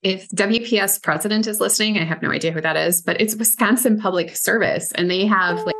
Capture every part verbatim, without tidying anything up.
If W P S president is listening, I have no idea who that is, but it's Wisconsin Public Service, and they have like.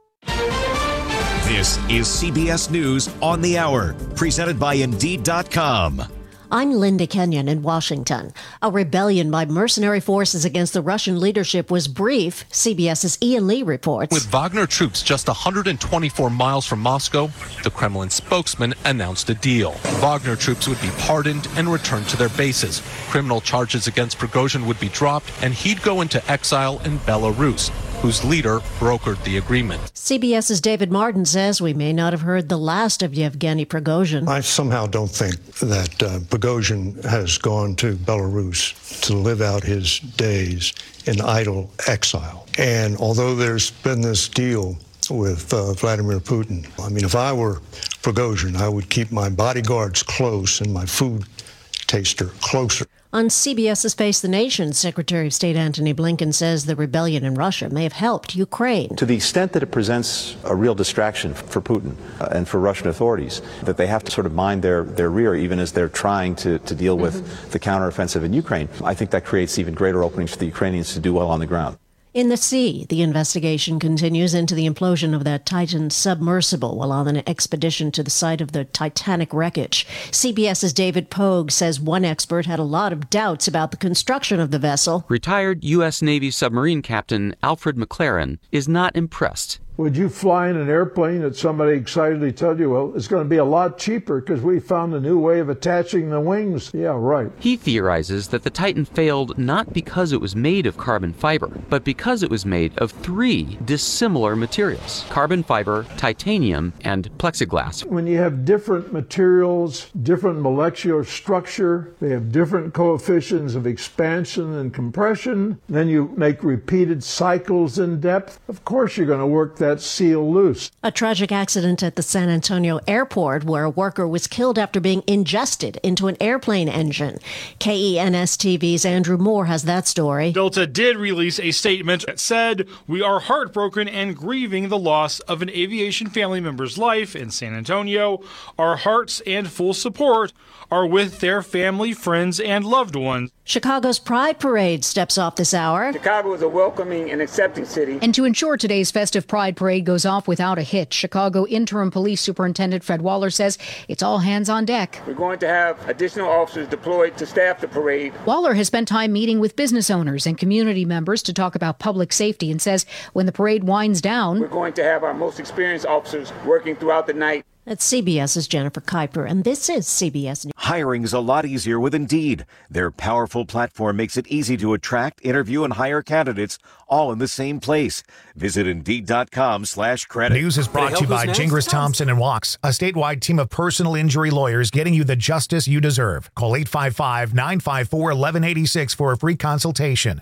This is C B S News on the Hour, presented by Indeed dot com. I'm Linda Kenyon in Washington. A rebellion by mercenary forces against the Russian leadership was brief, CBS's Ian Lee reports. With Wagner troops just one hundred twenty-four miles from Moscow, the Kremlin spokesman announced a deal. Wagner troops would be pardoned and returned to their bases. Criminal charges against Prigozhin would be dropped, and he'd go into exile in Belarus, whose leader brokered the agreement. CBS's David Martin says we may not have heard the last of Yevgeny Prigozhin. I somehow don't think that uh, Prigozhin has gone to Belarus to live out his days in idle exile. And although there's been this deal with uh, Vladimir Putin, I mean, if I were Prigozhin, I would keep my bodyguards close and my food taster closer. On CBS's Face the Nation, Secretary of State Antony Blinken says the rebellion in Russia may have helped Ukraine. To the extent that it presents a real distraction for Putin uh, and for Russian authorities, that they have to sort of mind their, their rear even as they're trying to, to deal with mm-hmm. the counteroffensive in Ukraine, I think that creates even greater openings for the Ukrainians to do well on the ground. In the sea, the investigation continues into the implosion of that Titan submersible while on an expedition to the site of the Titanic wreckage. CBS's David Pogue says one expert had a lot of doubts about the construction of the vessel. Retired U S Navy submarine captain Alfred McLaren is not impressed. Would you fly in an airplane that somebody excitedly tell you, well, it's going to be a lot cheaper because we found a new way of attaching the wings? Yeah, right. He theorizes that the Titan failed not because it was made of carbon fiber, but because it was made of three dissimilar materials: carbon fiber, titanium, and plexiglass. When you have different materials, different molecular structure, they have different coefficients of expansion and compression, then you make repeated cycles in depth, of course you're going to work that seal loose. A tragic accident at the San Antonio airport where a worker was killed after being ingested into an airplane engine. K E N S T V's Andrew Moore has that story. Delta did release a statement that said, "We are heartbroken and grieving the loss of an aviation family member's life in San Antonio. Our hearts and full support are with their family, friends, and loved ones." Chicago's Pride Parade steps off this hour. Chicago is a welcoming and accepting city. And to ensure today's festive Pride Parade goes off without a hitch, Chicago Interim Police Superintendent Fred Waller says it's all hands on deck. We're going to have additional officers deployed to staff the parade. Waller has spent time meeting with business owners and community members to talk about public safety and says when the parade winds down, we're going to have our most experienced officers working throughout the night. That's CBS's Jennifer Kuiper, and this is C B S News. Hiring's a lot easier with Indeed. Their powerful platform makes it easy to attract, interview, and hire candidates all in the same place. Visit Indeed.com slash credit. News is brought to you by Gingras Thompson and Walks, a statewide team of personal injury lawyers getting you the justice you deserve. Call eight five five, nine five four, one one eight six for a free consultation.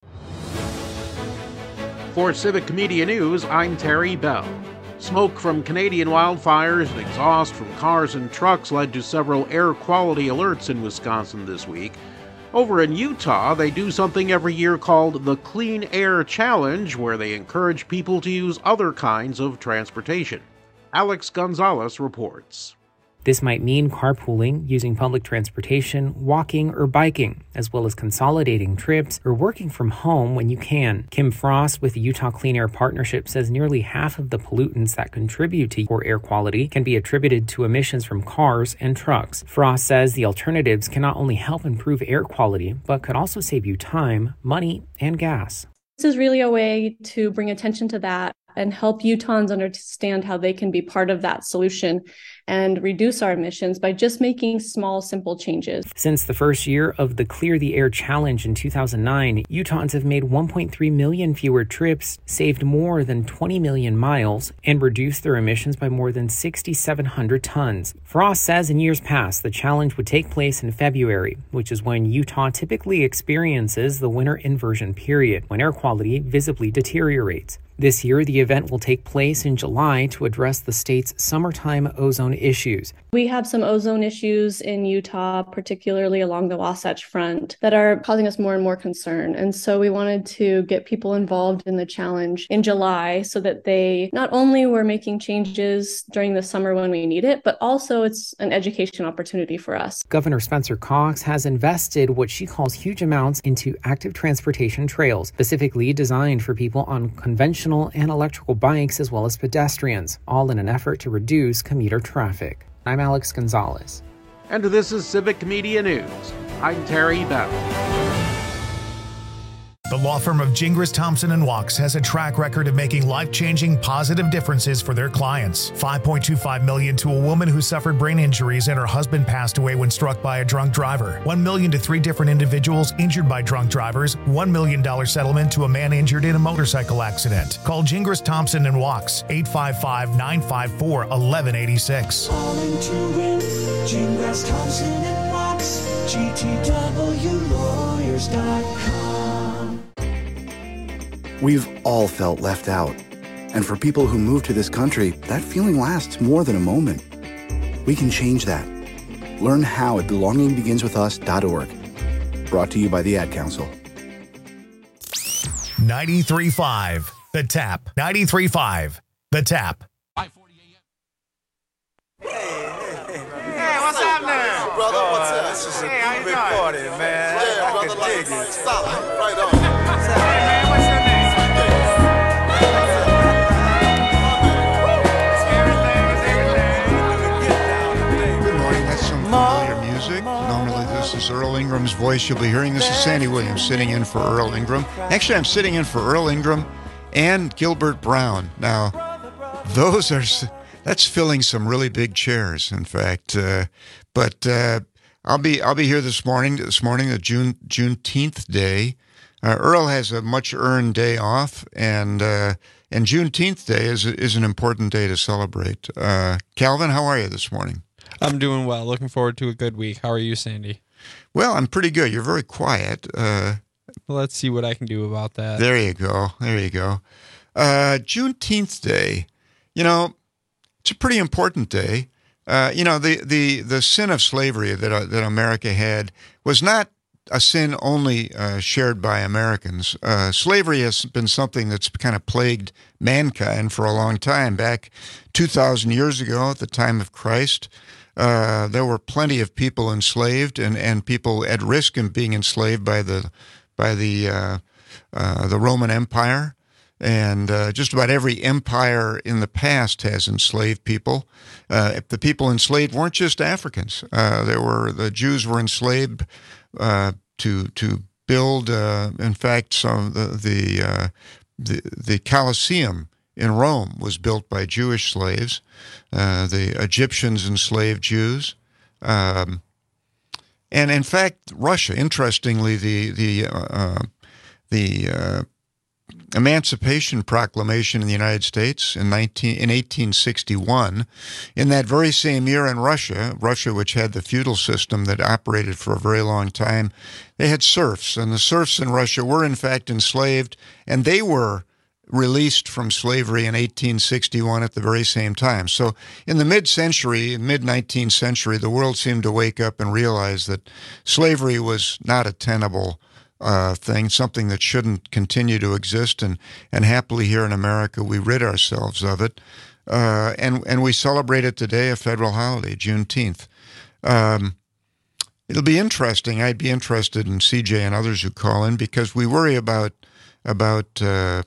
For Civic Media News, I'm Terry Bell. Smoke from Canadian wildfires and exhaust from cars and trucks led to several air quality alerts in Wisconsin this week. Over in Utah, they do something every year called the Clean Air Challenge, where they encourage people to use other kinds of transportation. Alex Gonzalez reports. This might mean carpooling, using public transportation, walking, or biking, as well as consolidating trips or working from home when you can. Kim Frost with the Utah Clean Air Partnership says nearly half of the pollutants that contribute to poor air quality can be attributed to emissions from cars and trucks. Frost says the alternatives can not only help improve air quality, but could also save you time, money, and gas. This is really a way to bring attention to that and help Utahns understand how they can be part of that solution and reduce our emissions by just making small, simple changes. Since the first year of the Clear the Air Challenge in two thousand nine, Utahns have made one point three million fewer trips, saved more than twenty million miles, and reduced their emissions by more than six thousand seven hundred tons. Frost says in years past, the challenge would take place in February, which is when Utah typically experiences the winter inversion period, when air quality visibly deteriorates. This year, the event will take place in July to address the state's summertime ozone issues. We have some ozone issues in Utah, particularly along the Wasatch Front, that are causing us more and more concern. And so we wanted to get people involved in the challenge in July so that they not only were making changes during the summer when we need it, but also it's an education opportunity for us. Governor Spencer Cox has invested what she calls huge amounts into active transportation trails, specifically designed for people on conventional and electrical bikes as well as pedestrians, all in an effort to reduce commuter traffic. I'm Alex Gonzalez. And this is Civic Media News. I'm Terry Bell. The law firm of Gingras, Thompson and Wachs has a track record of making life-changing positive differences for their clients. five point two five million dollars to a woman who suffered brain injuries and her husband passed away when struck by a drunk driver. one million dollars to three different individuals injured by drunk drivers. one million dollars settlement to a man injured in a motorcycle accident. Call Gingras, Thompson and Wachs, eight five five, nine five four, one one eight six. Calling to win, Gingras, Thompson and Wachs, G T W lawyers dot com. We've all felt left out. And for people who move to this country, that feeling lasts more than a moment. We can change that. Learn how at belonging begins with us dot org. Brought to you by the Ad Council. ninety-three point five The Tap. ninety-three point five The Tap. Hey, what's happening? Brother, what's up? This is a hey, big party, man. Yeah, I brother, like, dig it. stop it. Right on. Hey, man, what's your name? Good morning. That's some familiar music. Normally, this is Earl Ingram's voice. You'll be hearing this is Sandy Williams sitting in for Earl Ingram. Actually, I'm sitting in for Earl Ingram and Gilbert Brown. Now, those are... That's filling some really big chairs, in fact. Uh, but uh, I'll be I'll be here this morning. This morning, the June Juneteenth day. Uh, Earl has a much earned day off, and uh, and Juneteenth day is is an important day to celebrate. Uh, Calvin, how are you this morning? I'm doing well. Looking forward to a good week. How are you, Sandy? Well, I'm pretty good. You're very quiet. Uh, well, let's see what I can do about that. There you go. There you go. Uh, Juneteenth day. You know. It's a pretty important day. Uh, you know, the, the, the sin of slavery that uh, that America had was not a sin only uh, shared by Americans. Uh, slavery has been something that's kind of plagued mankind for a long time. Back two thousand years ago, at the time of Christ, uh, there were plenty of people enslaved and, and people at risk of being enslaved by the by the uh, uh, the Roman Empire. And uh, just about every empire in the past has enslaved people. Uh, the people enslaved weren't just Africans. Uh, there were the Jews were enslaved uh, to to build. Uh, in fact, some the the, uh, the the Colosseum in Rome was built by Jewish slaves. Uh, the Egyptians enslaved Jews, um, and in fact, Russia. Interestingly, the the uh, the uh, Emancipation Proclamation in the United States in nineteen in eighteen sixty-one. In that very same year in Russia, Russia, which had the feudal system that operated for a very long time, they had serfs, and the serfs in Russia were in fact enslaved, and they were released from slavery in eighteen sixty-one at the very same time. So in the mid-century, mid-nineteenth century, the world seemed to wake up and realize that slavery was not a tenable Uh, thing, something that shouldn't continue to exist, and, and happily here in America we rid ourselves of it, uh, and and we celebrate it today, a federal holiday, Juneteenth. Um, it'll be interesting. I'd be interested in C J and others who call in because we worry about about uh,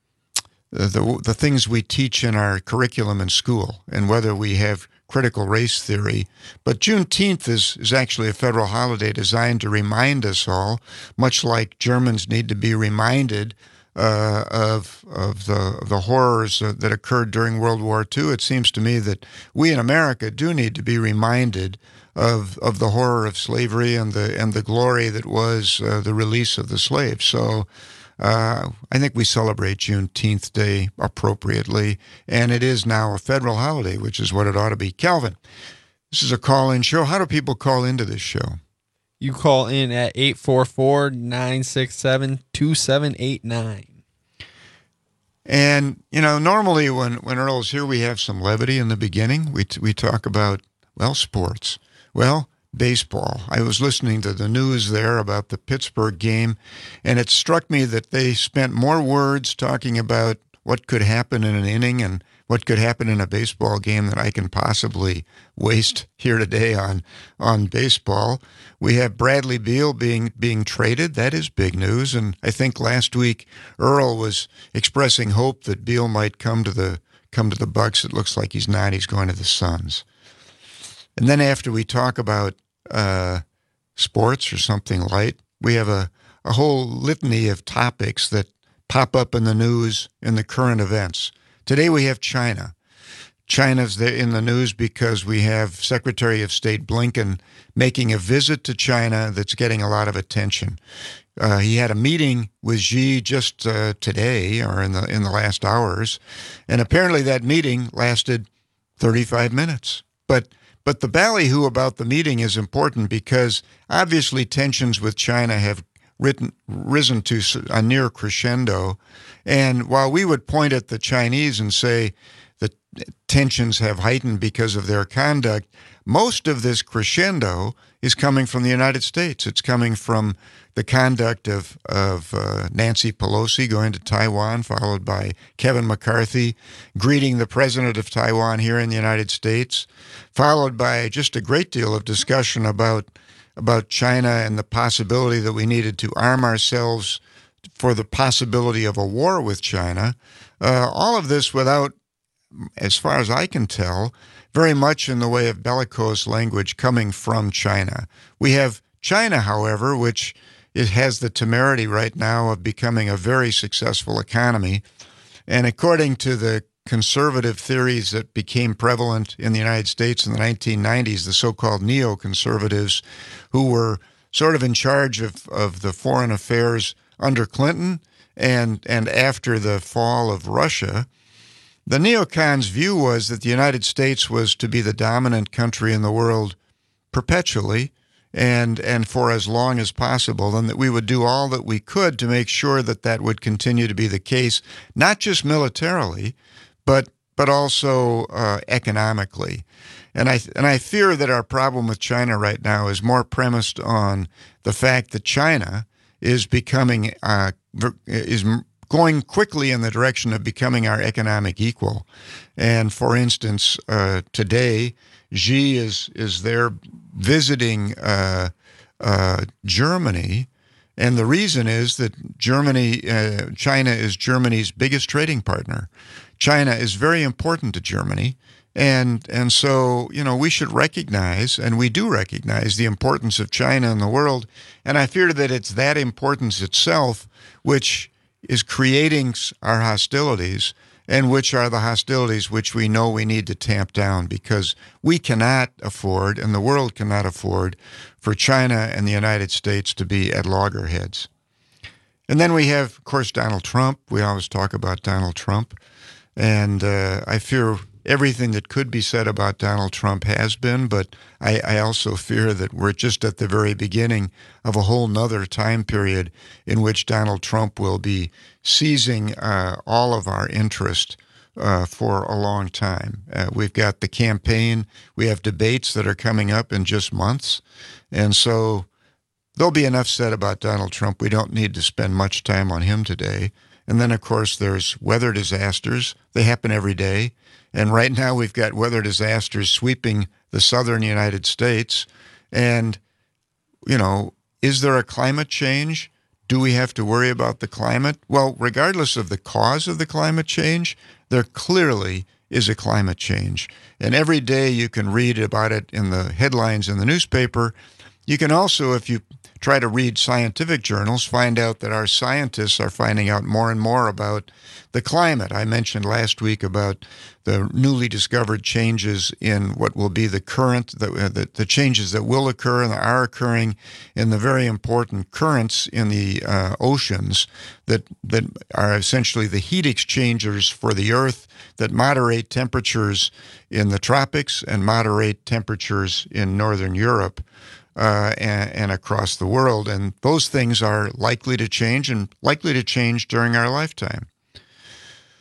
the the things we teach in our curriculum in school and whether we have critical race theory. But Juneteenth is, is actually a federal holiday designed to remind us all, much like Germans need to be reminded uh, of of the the horrors uh, that occurred during World War Two. It seems to me that we in America do need to be reminded of of the horror of slavery and the and the glory that was uh, the release of the slaves. So Uh, I think we celebrate Juneteenth Day appropriately, and it is now a federal holiday, which is what it ought to be. Calvin, this is a call-in show. How do people call into this show? You call in at eight four four, nine six seven, two seven eight nine. And, you know, normally when, when Earl's here, we have some levity in the beginning. We, we talk about, well, sports. Well, baseball. I was listening to the news there about the Pittsburgh game, and it struck me that they spent more words talking about what could happen in an inning and what could happen in a baseball game that I can possibly waste here today on on baseball. We have Bradley Beal being being traded. That is big news. And I think last week Earl was expressing hope that Beal might come to the come to the Bucks. It looks like he's not. He's going to the Suns. And then after we talk about uh, sports or something light, we have a, a whole litany of topics that pop up in the news in the current events. Today we have China. China's in the news because we have Secretary of State Blinken making a visit to China that's getting a lot of attention. Uh, he had a meeting with Xi just uh, today or in the in the last hours, and apparently that meeting lasted thirty-five minutes. But but the ballyhoo about the meeting is important because obviously tensions with China have Written, risen to a near crescendo. And while we would point at the Chinese and say that tensions have heightened because of their conduct, most of this crescendo is coming from the United States. It's coming from the conduct of, of uh, Nancy Pelosi going to Taiwan, followed by Kevin McCarthy greeting the president of Taiwan here in the United States, followed by just a great deal of discussion about about China and the possibility that we needed to arm ourselves for the possibility of a war with China. Uh, all of this without, as far as I can tell, very much in the way of bellicose language coming from China. We have China, however, which it has the temerity right now of becoming a very successful economy. And according to the conservative theories that became prevalent in the United States in the nineteen nineties, the so-called neoconservatives who were sort of in charge of, of the foreign affairs under Clinton and, and after the fall of Russia, the neocons' view was that the United States was to be the dominant country in the world perpetually and, and for as long as possible, and that we would do all that we could to make sure that that would continue to be the case, not just militarily, but but also uh, economically. And I and I fear that our problem with China right now is more premised on the fact that China is becoming uh, is going quickly in the direction of becoming our economic equal. And for instance, uh, today Xi is is there visiting uh, uh, Germany. And the reason is that Germany, uh, China is Germany's biggest trading partner. China is very important to Germany. And and so, you know, we should recognize, and we do recognize, the importance of China in the world. And I fear that it's that importance itself which is creating our hostilities, and which are the hostilities which we know we need to tamp down, because we cannot afford, and the world cannot afford, for China and the United States to be at loggerheads. And then we have, of course, Donald Trump. We always talk about Donald Trump. And uh, I fear everything that could be said about Donald Trump has been, but I, I also fear that we're just at the very beginning of a whole nother time period in which Donald Trump will be seizing uh, all of our interest uh, for a long time. Uh, we've got the campaign. We have debates that are coming up in just months. And so there'll be enough said about Donald Trump. We don't need to spend much time on him today. And then, of course, there's weather disasters. They happen every day. And right now we've got weather disasters sweeping the southern United States. And, you know, is there a climate change? Do we have to worry about the climate? Well, regardless of the cause of the climate change, there clearly is a climate change. And every day you can read about it in the headlines in the newspaper. You can also, if you try to read scientific journals, find out that our scientists are finding out more and more about the climate. I mentioned last week about the newly discovered changes in what will be the current, the, the, the changes that will occur and are occurring in the very important currents in the uh, oceans that, that are essentially the heat exchangers for the Earth that moderate temperatures in the tropics and moderate temperatures in northern Europe. Uh, and, and across the world. And those things are likely to change and likely to change during our lifetime.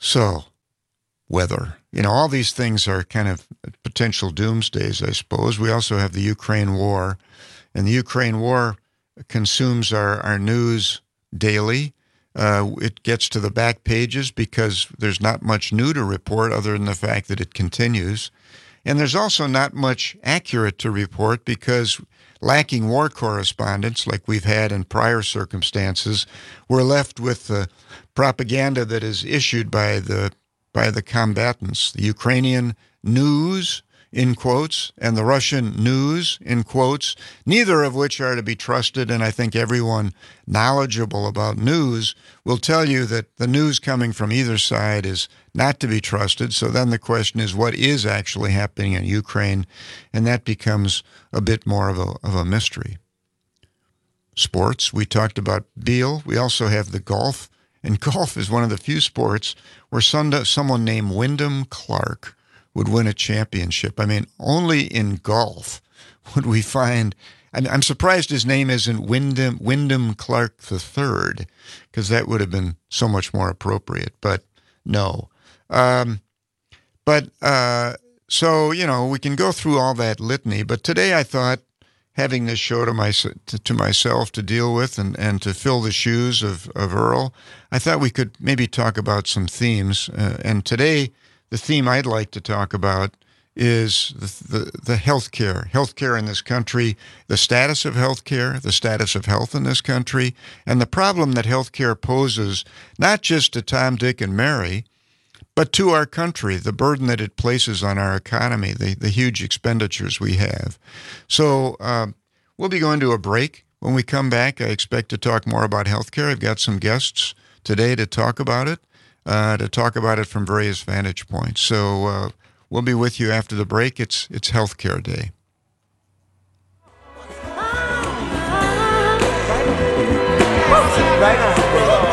So, weather. You know, all these things are kind of potential doomsdays, I suppose. We also have the Ukraine war, and the Ukraine war consumes our, our news daily. Uh, it gets to the back pages because there's not much new to report other than the fact that it continues. And there's also not much accurate to report because lacking war correspondents like we've had in prior circumstances, we're left with the propaganda that is issued by the by the combatants, the Ukrainian news, in quotes, and the Russian news, in quotes, neither of which are to be trusted. And I think everyone knowledgeable about news will tell you that the news coming from either side is not to be trusted. So then the question is, what is actually happening in Ukraine? And that becomes a bit more of a, of a mystery. Sports, we talked about Beal. We also have the golf. And golf is one of the few sports where someone named Wyndham Clark would win a championship. I mean, only in golf would we find... I'm surprised his name isn't Wyndham, Wyndham Clark the third, because that would have been so much more appropriate. But no. Um, but uh, so, you know, we can go through all that litany. But today I thought, having this show to, my, to, to myself to deal with and, and to fill the shoes of, of Earl, I thought we could maybe talk about some themes. Uh, and today, the theme I'd like to talk about is the, the, the healthcare, healthcare in this country, the status of healthcare, the status of health in this country, and the problem that healthcare poses, not just to Tom, Dick, and Mary, but to our country, the burden that it places on our economy, the, the huge expenditures we have. So uh, we'll be going to a break. When we come back, I expect to talk more about healthcare. I've got some guests today to talk about it, uh, to talk about it from various vantage points. So uh, we'll be with you after the break. It's, it's Healthcare Day. Right on.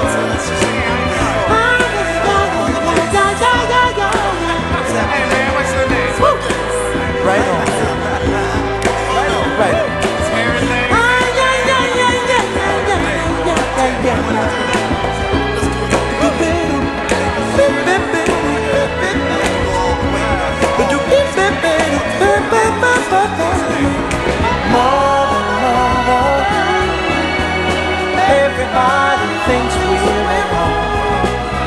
Hey man, what's your name? Right on. Right on. Right on. Everything. Everybody thinks we're at home.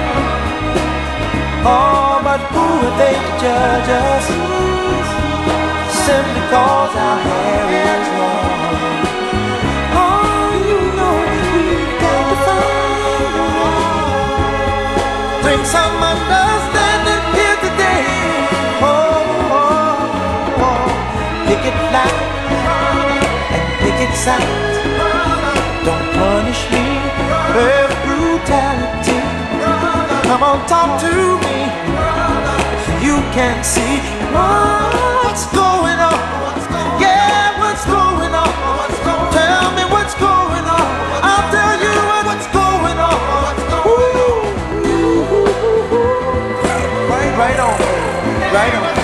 Oh, but who are they to judge us? Simply cause our hair is long. Oh, you know we've got to find a way. Bring some understanding here today. Oh, oh, oh. Pick it loud and pick it sound. Don't punish me with brutality. Come on, talk to me. You can see what's going on. Yeah, what's going on? Tell me what's going on. I'll tell you what's going on. Ooh. Right on, right on.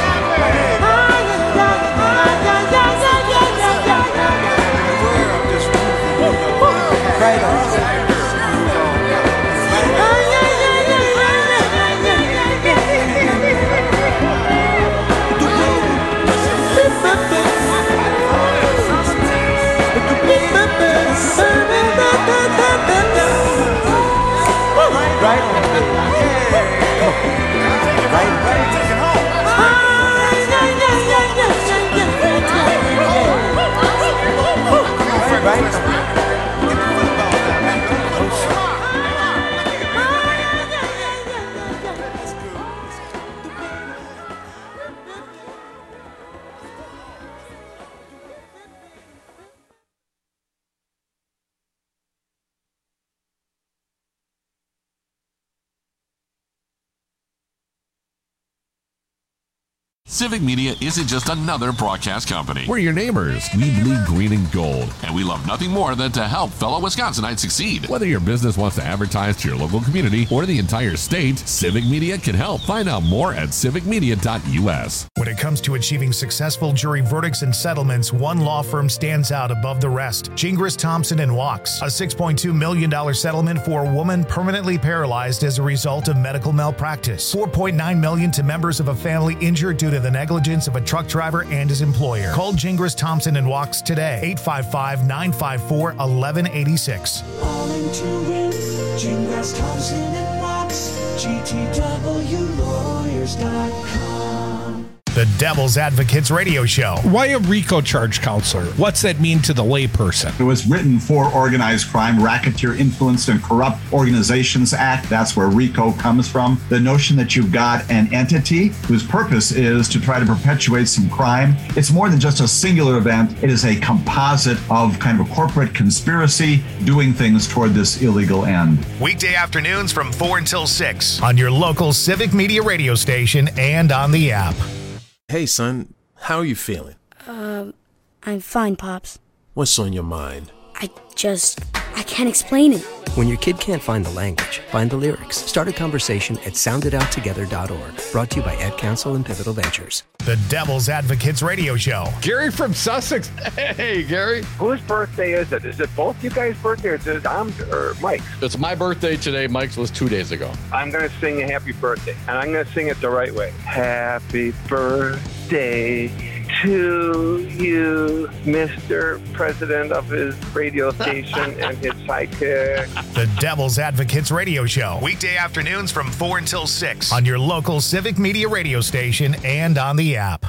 Right on. Right on. Right, right. Take it home. Right. Civic Media isn't just another broadcast company. We're your neighbors. We bleed green and gold. And we love nothing more than to help fellow Wisconsinites succeed. Whether your business wants to advertise to your local community or the entire state, Civic Media can help. Find out more at civic media dot u s. When it comes to achieving successful jury verdicts and settlements, one law firm stands out above the rest. Gingras, Thompson and Wachs. A six point two million dollars settlement for a woman permanently paralyzed as a result of medical malpractice. four point nine million dollars to members of a family injured due to the negligence of a truck driver and his employer. Call Gingras, Thompson and Wachs today. eight five five, nine five four, one one eight six. All into it. Gingras, Thompson and Wachs. G T W lawyers dot com. The Devil's Advocates Radio Show. Why a RICO charge counselor? What's that mean to the layperson? It was written for Organized Crime, Racketeer Influenced and Corrupt Organizations Act. That's where RICO comes from. The notion that you've got an entity whose purpose is to try to perpetuate some crime. It's more than just a singular event. It is a composite of kind of a corporate conspiracy doing things toward this illegal end. Weekday afternoons from four until six on your local Civic Media radio station and on the app. Hey, son, how are you feeling? Um, I'm fine, Pops. What's on your mind? I just, I can't explain it. When your kid can't find the language, find the lyrics. Start a conversation at sound it out together dot org. Brought to you by Ed Council and Pivotal Ventures. The Devil's Advocates Radio Show. Gary from Sussex. Hey, Gary. Whose birthday is it? Is it both you guys' birthday or is it Dom's or Mike's? It's my birthday today. Mike's was two days ago. I'm going to sing a happy birthday, and I'm going to sing it the right way. Happy birthday to you, Mister President of his radio station and his sidekick. The Devil's Advocates Radio Show. Weekday afternoons from four until six on your local Civic Media radio station and on the app.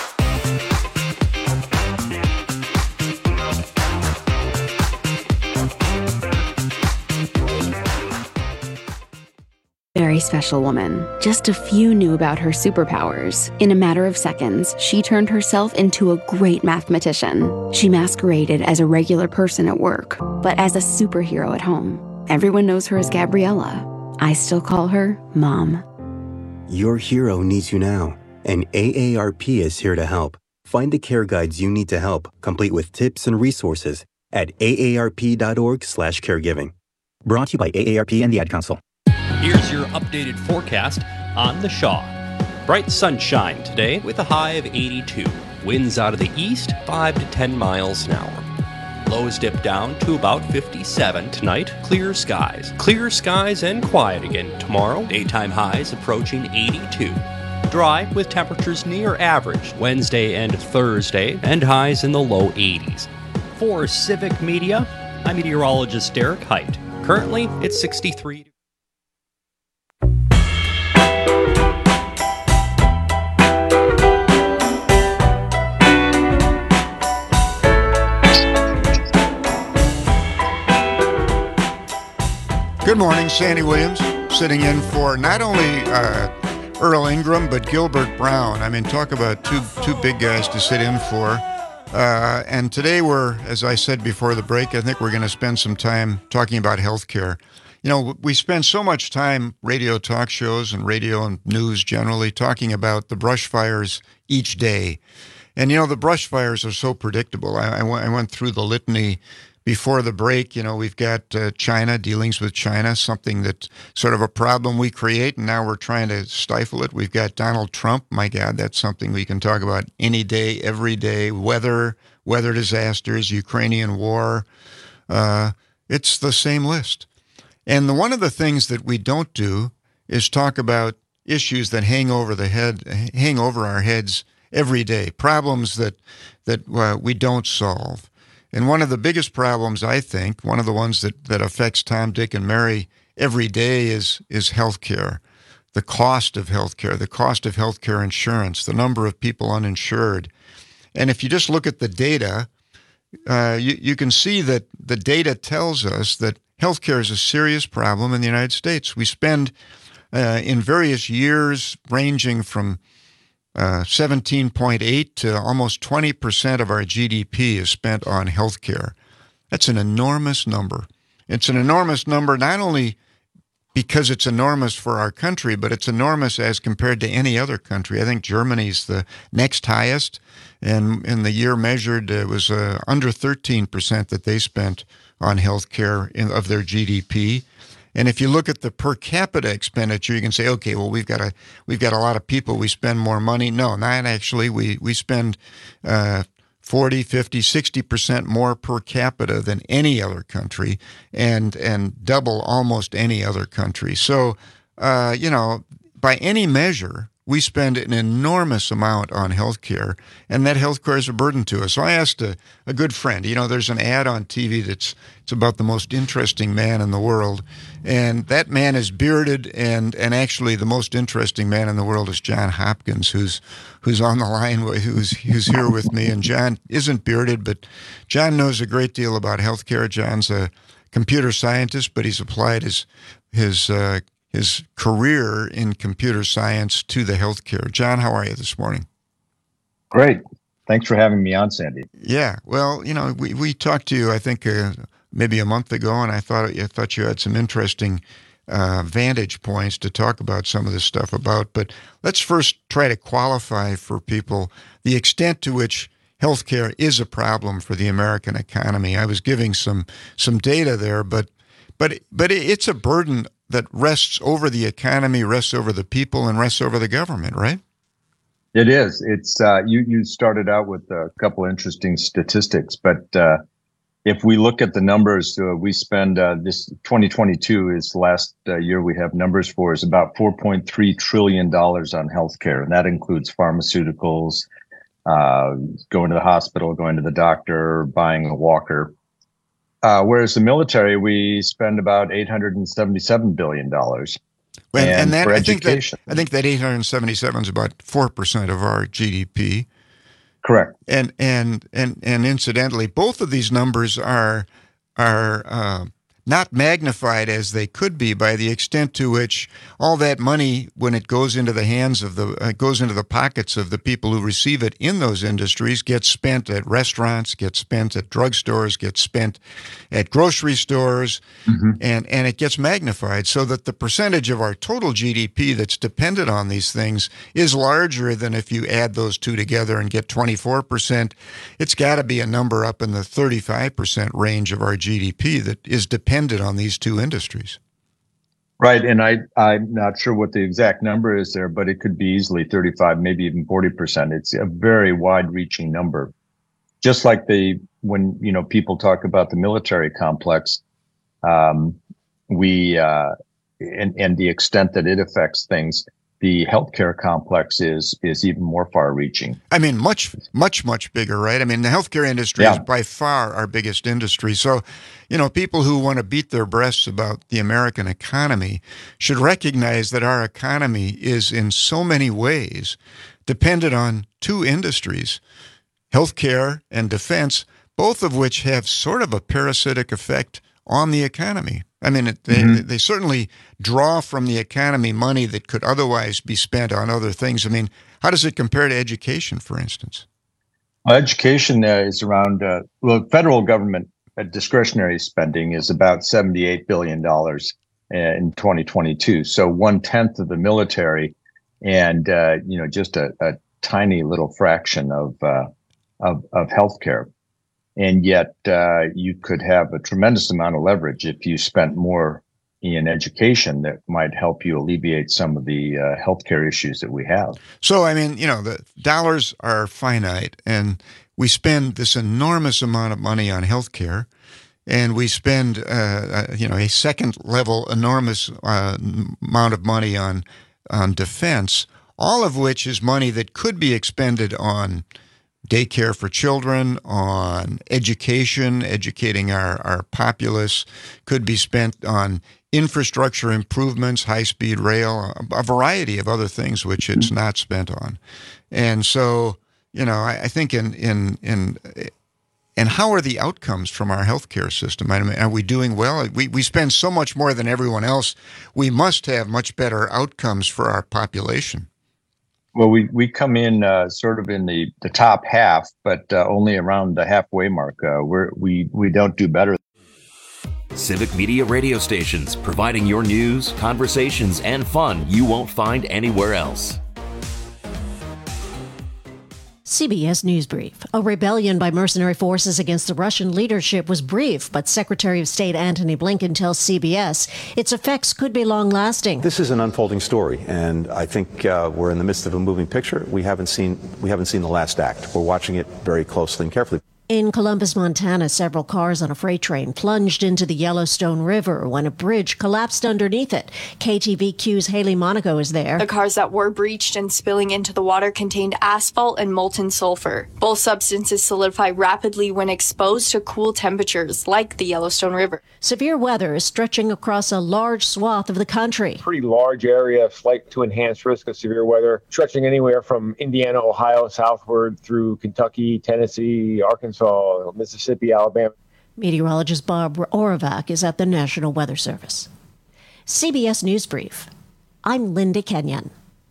Very special woman. Just a few knew about her superpowers. In a matter of seconds, she turned herself into a great mathematician. She masqueraded as a regular person at work, but as a superhero at home. Everyone knows her as Gabriella. I still call her Mom. Your hero needs you now, and A A R P is here to help. Find the care guides you need to help, complete with tips and resources at A A R P dot org slash caregiving. Brought to you by A A R P and the Ad Council. Here's your updated forecast on the Shaw. Bright sunshine today with a high of eighty-two. Winds out of the east, five to ten miles an hour. Lows dip down to about fifty-seven tonight. Clear skies. Clear skies and quiet again tomorrow. Daytime highs approaching eighty-two. Dry with temperatures near average Wednesday and Thursday and highs in the low eighties. For Civic Media, I'm meteorologist Derek Height. Currently, it's sixty-three. Good morning, Sandy Williams, sitting in for not only uh, Earl Ingram, but Gilbert Brown. I mean, talk about two two big guys to sit in for. Uh, and today we're, as I said before the break, I think we're going to spend some time talking about healthcare. You know, we spend so much time, radio talk shows and radio and news generally, talking about the brush fires each day. And, you know, the brush fires are so predictable. I, I, went, I went through the litany before the break. You know, we've got uh, China, dealings with China, something that sort of a problem we create, and now we're trying to stifle it. We've got Donald Trump. My God, that's something we can talk about any day, every day. Weather, weather disasters, Ukrainian war. Uh, it's the same list. And the, one of the things that we don't do is talk about issues that hang over the head, hang over our heads every day, problems that that uh, we don't solve. And one of the biggest problems, I think, one of the ones that, that affects Tom, Dick, and Mary every day is is healthcare, the cost of healthcare, the cost of healthcare insurance, the number of people uninsured. And if you just look at the data, uh, you, you can see that the data tells us that healthcare is a serious problem in the United States. We spend uh, in various years ranging from uh, seventeen point eight to almost twenty percent of our G D P is spent on healthcare. That's an enormous number. It's an enormous number not only because it's enormous for our country, but it's enormous as compared to any other country. I think Germany's the next highest, and in the year measured, it was uh, under thirteen percent that they spent on health care of their G D P. And if you look at the per capita expenditure, you can say, okay, well, we've got a we've got a lot of people, we spend more money. No, not actually. We we spend uh, forty, fifty, sixty percent more per capita than any other country, and and double almost any other country. So, uh, you know, by any measure, we spend an enormous amount on healthcare, and that healthcare is a burden to us. So I asked a, a good friend, you know, there's an ad on T V that's it's about the most interesting man in the world, and that man is bearded, and and actually the most interesting man in the world is John Hopkins, who's who's on the line, who's who's here with me. And John isn't bearded, but John knows a great deal about healthcare. John's a computer scientist, but he's applied his his uh, his career in computer science to the healthcare. John, how are you this morning? Great. Thanks for having me on, Sandy. Yeah. Well, you know, we, we talked to you, I think, uh, maybe a month ago, and I thought I thought you had some interesting uh, vantage points to talk about some of this stuff about. But let's first try to qualify for people the extent to which healthcare is a problem for the American economy. I was giving some some data there, but but but it's a burden that rests over the economy, rests over the people, and rests over the government, right? It is. It's uh, you. You started out with a couple of interesting statistics, but uh, if we look at the numbers, uh, we spend uh, this twenty twenty-two is the last uh, year we have numbers for is about four point three trillion dollars on healthcare, and that includes pharmaceuticals, uh, going to the hospital, going to the doctor, buying a walker. Uh, whereas the military, we spend about eight hundred seventy-seven billion dollars. And, and, and that, for I think education. that I think that eight hundred seventy-seven is about four percent of our G D P. Correct. And and and and incidentally, both of these numbers are are uh, not magnified as they could be by the extent to which all that money, when it goes into the hands of the uh, goes into the pockets of the people who receive it in those industries, gets spent at restaurants, gets spent at drugstores, gets spent at grocery stores, mm-hmm. and and it gets magnified so that the percentage of our total G D P that's dependent on these things is larger than if you add those two together and get twenty-four percent. It's got to be a number up in the thirty-five percent range of our G D P that is dependent on these two industries. Right, and I, I'm not sure what the exact number is there, but it could be easily thirty-five, maybe even forty percent. It's a very wide-reaching number. Just like the when you know people talk about the military complex, um, we uh, and and the extent that it affects things. The healthcare complex is is even more far-reaching. I mean, much, much, much bigger, right? I mean, the healthcare industry yeah. is by far our biggest industry. So, you know, people who want to beat their breasts about the American economy should recognize that our economy is in so many ways dependent on two industries, healthcare and defense, both of which have sort of a parasitic effect on the economy. I mean, it, they, mm-hmm. they certainly draw from the economy money that could otherwise be spent on other things. I mean, how does it compare to education, for instance? Well, education uh, is around, uh, well, federal government uh, discretionary spending is about seventy-eight billion dollars in twenty twenty-two. So one-tenth of the military and, uh, you know, just a, a tiny little fraction of, uh, of, of healthcare. And yet uh, you could have a tremendous amount of leverage if you spent more in education that might help you alleviate some of the uh, healthcare issues that we have. So, I mean, you know, the dollars are finite, and we spend this enormous amount of money on healthcare, and we spend, uh, you know, a second-level enormous uh, amount of money on on defense, all of which is money that could be expended on daycare for children, on education, educating our, our populace, could be spent on infrastructure improvements, high-speed rail, a, a variety of other things which it's not spent on. And so, you know, I, I think in, in, in, and how are the outcomes from our healthcare system? I mean, are we doing well? We, we spend so much more than everyone else. We must have much better outcomes for our population. Well, we, we come in uh, sort of in the, the top half, but uh, only around the halfway mark. Uh, we're, we we don't do better. Civic Media radio stations, providing your news, conversations, and fun you won't find anywhere else. C B S News Brief. A rebellion by mercenary forces against the Russian leadership was brief, but Secretary of State Antony Blinken tells C B S its effects could be long-lasting. This is an unfolding story, and I think uh, we're in the midst of a moving picture. We haven't seen we haven't seen the last act. We're watching it very closely and carefully. In Columbus, Montana, several cars on a freight train plunged into the Yellowstone River when a bridge collapsed underneath it. K T V Q's Haley Monaco is there. The cars that were breached and spilling into the water contained asphalt and molten sulfur. Both substances solidify rapidly when exposed to cool temperatures like the Yellowstone River. Severe weather is stretching across a large swath of the country. Pretty large area, slight to enhanced risk of severe weather, stretching anywhere from Indiana, Ohio, southward through Kentucky, Tennessee, Arkansas, Mississippi, Alabama. Meteorologist Bob Oravak is at the National Weather Service. C B S News Brief. I'm Linda Kenyon.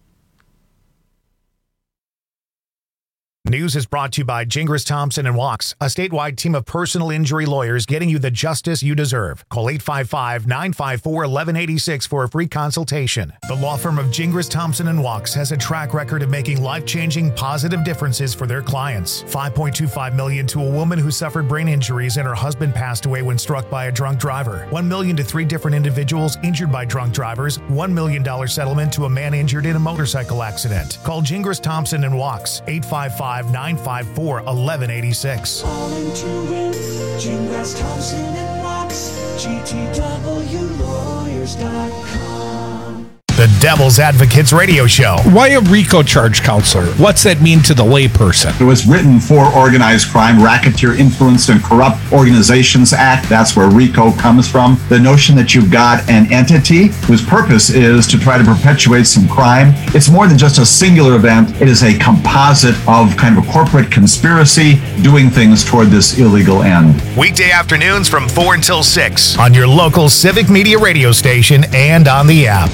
News is brought to you by Gingras Thompson and Walks, a statewide team of personal injury lawyers getting you the justice you deserve. Call eight five five, nine five four, one one eight six for a free consultation. The law firm of Gingras Thompson and Walks has a track record of making life-changing positive differences for their clients. five point two five million dollars to a woman who suffered brain injuries and her husband passed away when struck by a drunk driver. one million dollars to three different individuals injured by drunk drivers. one million dollars settlement to a man injured in a motorcycle accident. Call Gingras Thompson and Walks, eight five five, nine five four, one one eight six. Calling to win, Gingras Thompson and Walks, G T W lawyers dot com. The Devil's Advocates Radio Show. Why a RICO charge, counselor? What's that mean to the layperson? It was written for Organized Crime, Racketeer Influenced and Corrupt Organizations Act. That's where RICO comes from. The notion that you've got an entity whose purpose is to try to perpetuate some crime. It's more than just a singular event. It is a composite of kind of a corporate conspiracy doing things toward this illegal end. Weekday afternoons from four until six on your local Civic Media radio station and on the app.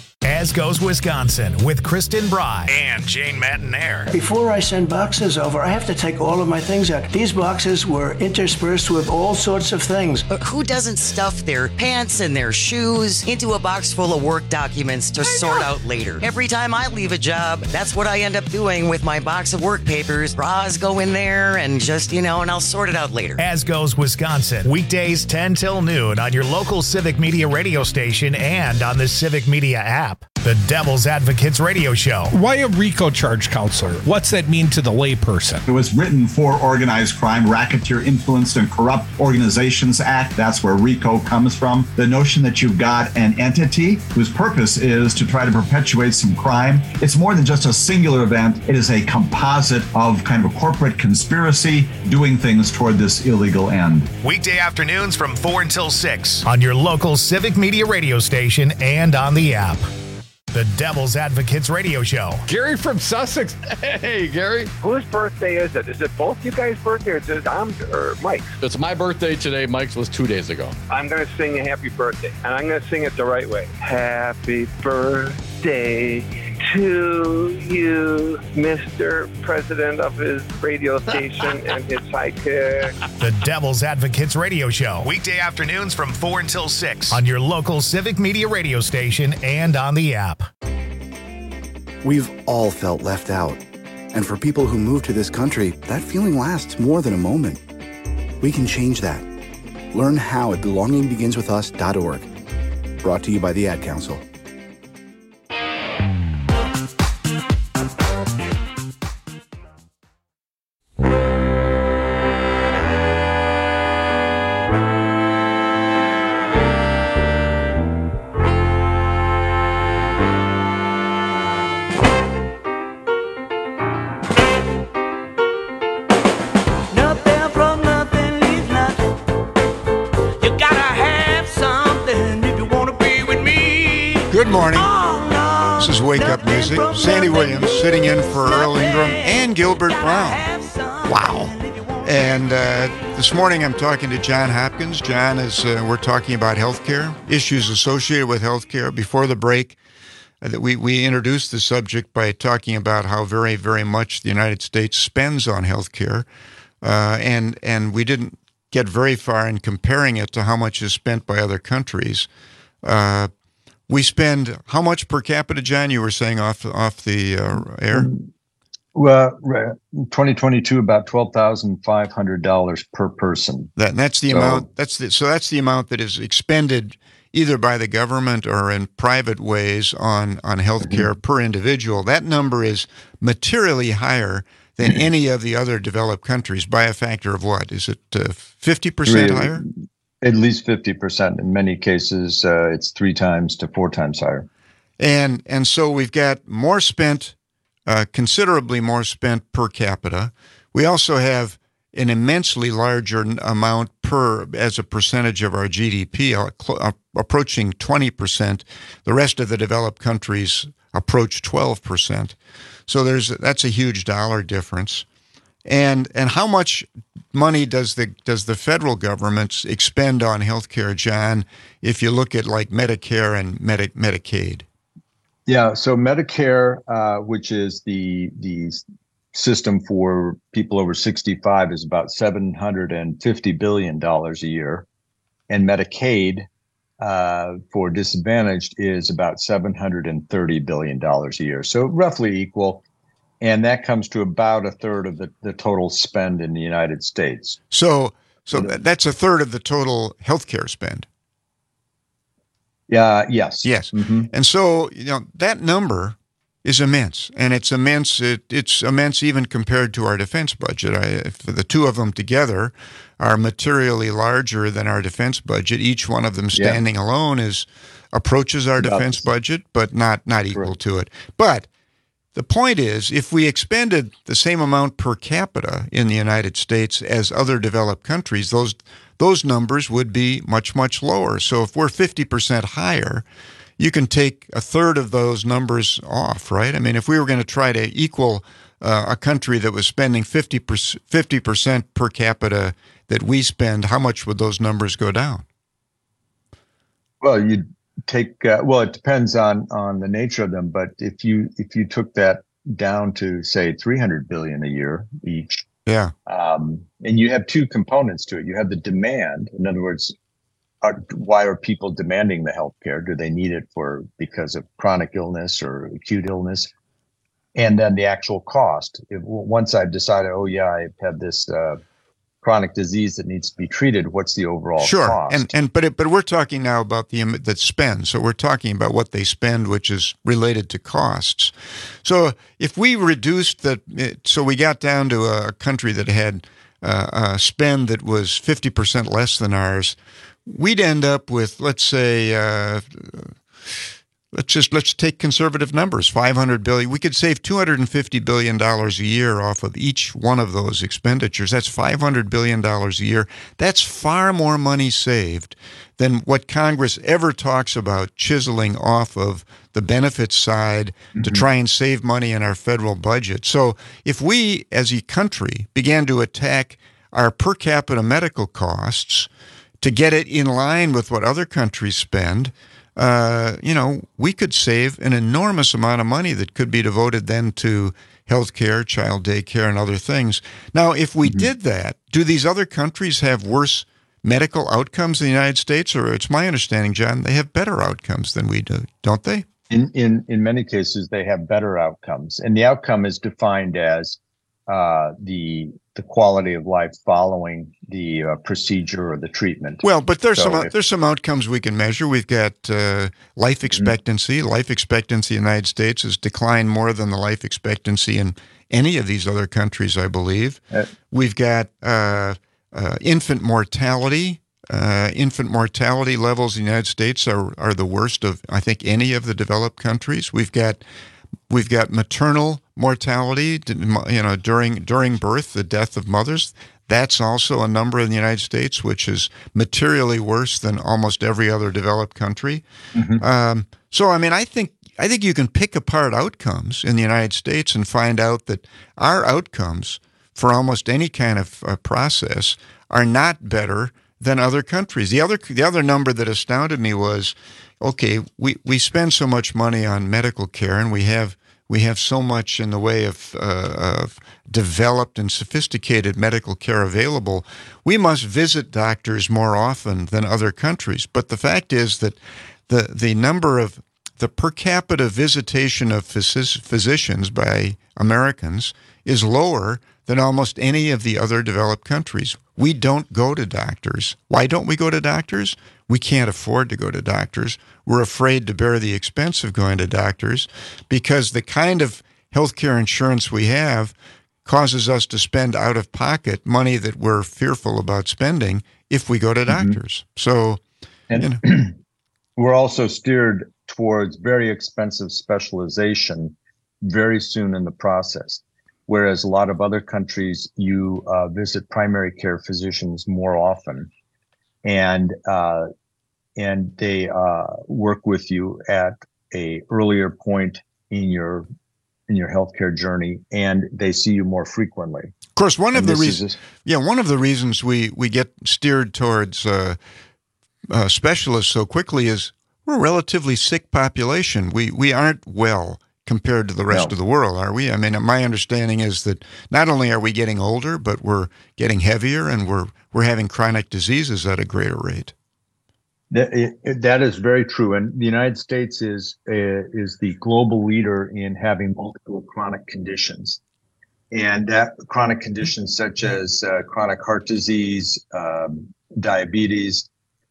As Goes Wisconsin with Kristen Bry and Jane Matinaire. Before I send boxes over, I have to take all of my things out. These boxes were interspersed with all sorts of things. Uh, who doesn't stuff their pants and their shoes into a box full of work documents to sort out later? Every time I leave a job, that's what I end up doing with my box of work papers. Bras go in there and just, you know, and I'll sort it out later. As Goes Wisconsin, weekdays ten till noon on your local Civic Media radio station and on the Civic Media app. The Devil's Advocates Radio Show. Why a RICO charge, counselor? What's that mean to the layperson? It was written for Organized Crime, Racketeer Influenced and Corrupt Organizations Act. That's where RICO comes from. The notion that you've got an entity whose purpose is to try to perpetuate some crime. It's more than just a singular event. It is a composite of kind of a corporate conspiracy doing things toward this illegal end. Weekday afternoons from four until six on your local Civic Media radio station and on the app. The Devil's Advocates Radio Show. Gary from Sussex. Hey, Gary. Whose birthday is it? Is it both you guys' birthday or is it Dom's or Mike's? It's my birthday today. Mike's was two days ago. I'm going to sing a happy birthday, and I'm going to sing it the right way. Happy birthday to you, Mister President of his radio station and his sidekick. The Devil's Advocates Radio Show. Weekday afternoons from four until six on your local Civic Media radio station and on the app. We've all felt left out. And for people who move to this country, that feeling lasts more than a moment. We can change that. Learn how at belonging begins with us dot org. Brought to you by the Ad Council. Good morning. This is Wake Up Music. Sandy Williams sitting in for Earl Ingram and Gilbert Brown. Wow. And uh, this morning I'm talking to John Hopkins. John is, uh, we're talking about healthcare, issues associated with healthcare. Before the break, uh, we, we introduced the subject by talking about how very, very much the United States spends on healthcare. Uh, and, and we didn't get very far in comparing it to how much is spent by other countries. Uh, we spend how much per capita, John? You were saying off off the uh, air. Well, twenty twenty-two, about twelve thousand five hundred dollars per person. That and that's the so, amount. That's the, so that's the amount that is expended either by the government or in private ways on on healthcare mm-hmm. per individual. That number is materially higher than any of the other developed countries by a factor of what? Is it uh, fifty percent higher? At least fifty percent. In many cases, uh, it's three times to four times higher. And and so we've got more spent. Uh, considerably more spent per capita. We also have an immensely larger amount per as a percentage of our G D P, uh, cl- uh, approaching twenty percent. The rest of the developed countries approach twelve percent. So there's that's a huge dollar difference. And and how much money does the does the federal government expend on healthcare, John, if you look at like Medicare and Medi- Medicaid? Yeah, so Medicare, uh, which is the the system for people over sixty-five, is about seven hundred fifty billion dollars a year, and Medicaid uh, for disadvantaged is about seven hundred thirty billion dollars a year. So roughly equal, and that comes to about a third of the, the total spend in the United States. So, so that's a third of the total healthcare spend. Yeah. Yes. Yes. Mm-hmm. And so, you know, that number is immense, and it's immense. It, it's immense even compared to our defense budget. I, if the two of them together are materially larger than our defense budget. Each one of them standing yeah. alone is approaches our defense budget, but not not equal Correct. to it. But the point is, if we expended the same amount per capita in the United States as other developed countries, those those numbers would be much, much lower. So if we're fifty percent higher, you can take a third of those numbers off, right? I mean, if we were going to try to equal uh, a country that was spending fifty percent per capita that we spend, how much would those numbers go down? Well, you'd take, uh, well, it depends on, on the nature of them, but if you if you took that down to, say, three hundred billion dollars a year each, yeah, um, and you have two components to it. You have the demand. In other words, are, why are people demanding the health care? Do they need it for because of chronic illness or acute illness? And then the actual cost. If, once I've decided, oh yeah, I have this uh, chronic disease that needs to be treated, what's the overall sure. cost? And and but it, but we're talking now about the the spend. So we're talking about what they spend, which is related to costs. So if we reduced the, so we got down to a country that had uh, a spend that was fifty percent less than ours, we'd end up with, let's say, uh, let's just let's take conservative numbers, five hundred billion dollars. We could save two hundred fifty billion dollars a year off of each one of those expenditures. That's five hundred billion dollars a year. That's far more money saved than what Congress ever talks about chiseling off of the benefits side mm-hmm. to try and save money in our federal budget. So if we, as a country, began to attack our per capita medical costs to get it in line with what other countries spend, Uh, you know, we could save an enormous amount of money that could be devoted then to health care, child daycare, and other things. Now, if we mm-hmm. did that, do these other countries have worse medical outcomes than the United States? Or it's my understanding, John, they have better outcomes than we do, don't they? In in, in many cases, they have better outcomes. And the outcome is defined as uh, the the quality of life following the uh, procedure or the treatment. Well, but there's so some if, there's some outcomes we can measure. We've got uh, life expectancy. Mm-hmm. Life expectancy in the United States has declined more than the life expectancy in any of these other countries, I believe. Uh, We've got uh, uh, infant mortality. Uh, infant mortality levels in the United States are are the worst of, I think, any of the developed countries. We've got We've got maternal mortality, you know, during during birth, the death of mothers. That's also a number in the United States, which is materially worse than almost every other developed country. Mm-hmm. Um, so, I mean, I think I think you can pick apart outcomes in the United States and find out that our outcomes for almost any kind of uh, process are not better than other countries. The other the other number that astounded me was, okay, we, we spend so much money on medical care, and we have We have so much in the way of, uh, of developed and sophisticated medical care available. We must visit doctors more often than other countries. But the fact is that the, the number of the per capita visitation of phys- physicians by Americans is lower than almost any of the other developed countries. We don't go to doctors. Why don't we go to doctors? We can't afford to go to doctors. We're afraid to bear the expense of going to doctors because the kind of healthcare insurance we have causes us to spend out of pocket money that we're fearful about spending if we go to doctors. Mm-hmm. So, and you know. We're also steered towards very expensive specialization very soon in the process. Whereas a lot of other countries, you uh, visit primary care physicians more often, and uh, and they uh, work with you at a earlier point in your in your healthcare journey, and they see you more frequently. Of course, one and of the reasons, yeah, one of the reasons we we get steered towards uh, uh, specialists so quickly is we're a relatively sick population. We we aren't well compared to the rest no. of the world, are we? I mean, my understanding is that not only are we getting older, but we're getting heavier and we're we're having chronic diseases at a greater rate. That, it, that is very true. And the United States is uh, is the global leader in having multiple chronic conditions. And that chronic conditions such as uh, chronic heart disease, um, diabetes,